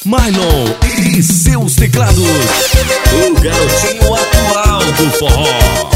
Marlon e seus teclados, o garotinho atual do forró.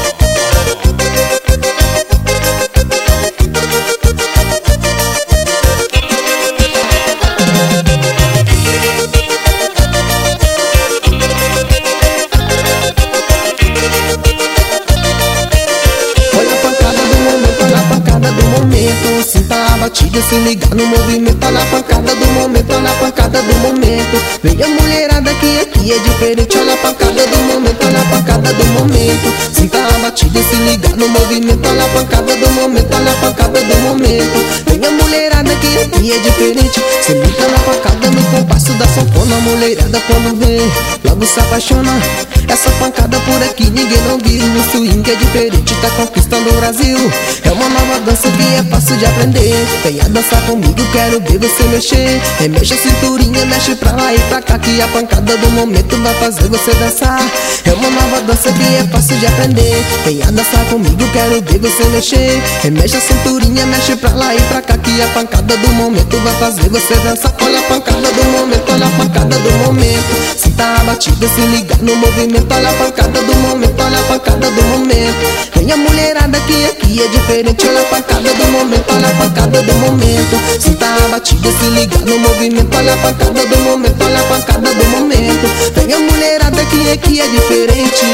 Sinta a batida, se ligar no movimento. Olha a pancada do momento, olha a pancada do momento. Vem a mulherada que aqui é diferente. Olha a pancada do momento, olha a pancada do momento. Sinta a batida, se ligar no movimento. Olha a pancada do momento, olha a pancada do momento. Vem a mulherada que aqui é diferente. Se liga na pancada, no compasso da sanfona. A mulherada quando vem, logo se apaixona. Essa pancada por aqui ninguém não viu. O swing é diferente, tá conquistando o Brasil. É uma nova dança que é fácil de aprender. Venha dançar comigo, quero ver você mexer. Remexe a cinturinha, mexe pra lá e pra cá, que a pancada do momento vai fazer você dançar. É uma nova dança que é fácil de aprender. Venha dançar comigo, quero ver você mexer. Remexe a cinturinha, mexe pra lá e pra cá, que a pancada do momento vai fazer você dançar. Olha a pancada do momento, olha a pancada do momento. Sinta a batida, se ligar no movimento. Olha a pancada do momento, olha a pancada do momento. Vem a mulherada que aqui é diferente. Olha a pancada do momento, olha a pancada do momento. Sinta a batida, se ligar no movimento. Olha a pancada do momento, olha a pancada do momento. Vem a mulherada que aqui é diferente.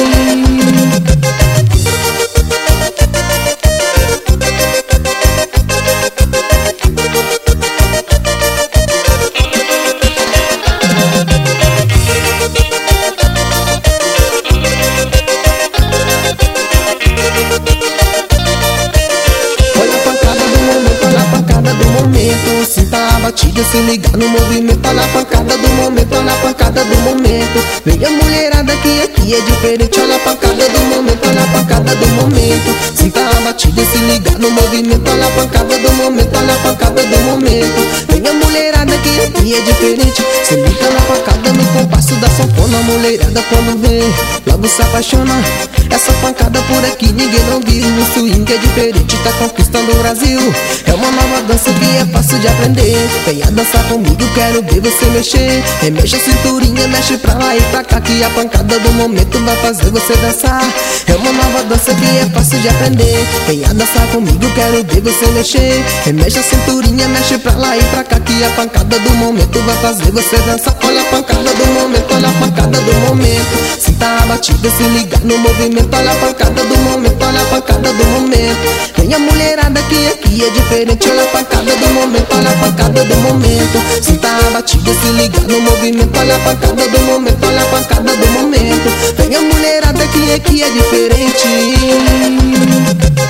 Sinta a batida, se ligar no movimento. Olha a pancada do momento, olha a pancada do momento. Vem a mulherada que aqui é diferente. Olha a pancada do momento, olha a pancada do momento. Sinta a batida, se ligar no movimento. Olha a pancada do momento, olha a pancada do momento. Vem a mulherada que aqui é diferente. Se liga na pancada, no compasso da sanfona. A mulherada quando vem, logo se apaixona. Essa pancada por aqui ninguém não viu. O swing é diferente, tá conquistando o Brasil. É uma nova dança que é fácil de aprender. Venha dançar comigo, quero ver você mexer. Remexe a cinturinha, mexe pra lá e pra cá, que a pancada do momento vai fazer você dançar. É uma nova dança que é fácil de aprender. Venha dançar comigo, quero ver você mexer. Remexe a cinturinha, mexe pra lá e pra cá, que a pancada do momento vai fazer você dançar. Olha a pancada do momento, olha a pancada do momento. Sinta a batida, se ligar no movimento. Olha a pancada do momento, olha a pancada do momento. Vem a mulherada que aqui é diferente. Olha a pancada do momento, olha a pancada do momento. Sinta a batida, se ligar no movimento. Olha a pancada do momento, olha a pancada do momento. Vem a mulherada que aqui é diferente.